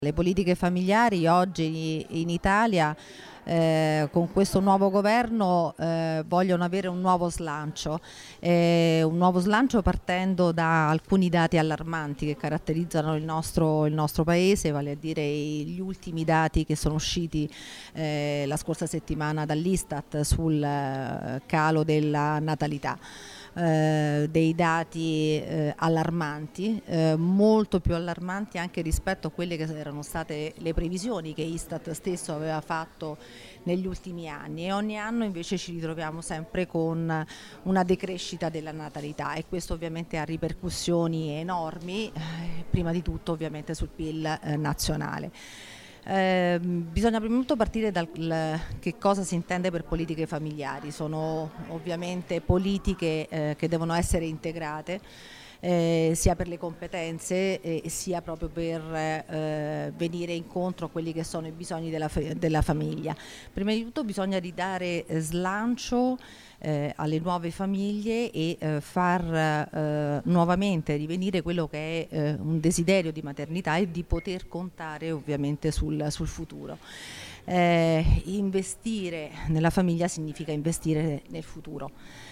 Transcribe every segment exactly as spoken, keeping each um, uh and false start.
Le politiche familiari oggi in Italia eh, con questo nuovo governo eh, vogliono avere un nuovo slancio, eh, un nuovo slancio partendo da alcuni dati allarmanti che caratterizzano il nostro, il nostro paese, vale a dire gli ultimi dati che sono usciti eh, la scorsa settimana dall'Istat sul eh, calo della natalità. Eh, dei dati eh, allarmanti, eh, molto più allarmanti anche rispetto a quelle che erano state le previsioni che Istat stesso aveva fatto negli ultimi anni, e ogni anno invece ci ritroviamo sempre con una decrescita della natalità, e questo ovviamente ha ripercussioni enormi, eh, prima di tutto ovviamente sul P I L eh, nazionale. Eh, bisogna prima di tutto partire dal che cosa si intende per politiche familiari. Sono ovviamente politiche eh, che devono essere integrate eh, sia per le competenze eh, sia proprio per eh, venire incontro a quelli che sono i bisogni della, della famiglia. Prima di tutto bisogna ridare slancio Eh, alle nuove famiglie e eh, far eh, nuovamente rivenire quello che è eh, un desiderio di maternità e di poter contare ovviamente sul, sul futuro. Eh, investire nella famiglia significa investire nel futuro,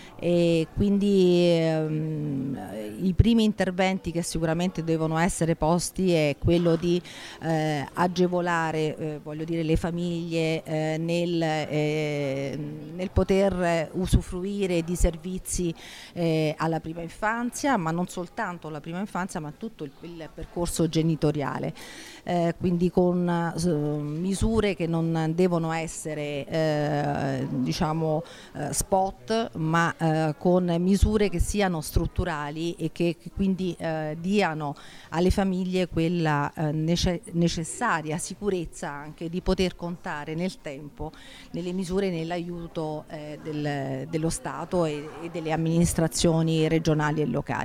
e quindi ehm, i primi interventi che sicuramente devono essere posti è quello di eh, agevolare eh, voglio dire, le famiglie eh, nel, eh, nel poter usufruire di servizi eh, alla prima infanzia, ma non soltanto alla prima infanzia, ma tutto il, il percorso genitoriale, eh, quindi con uh, misure che non devono essere eh, diciamo eh, spot, ma eh, con misure che siano strutturali e che, che quindi eh, diano alle famiglie quella eh, nece- necessaria sicurezza anche di poter contare nel tempo nelle misure e nell'aiuto eh, del, dello Stato e, e delle amministrazioni regionali e locali.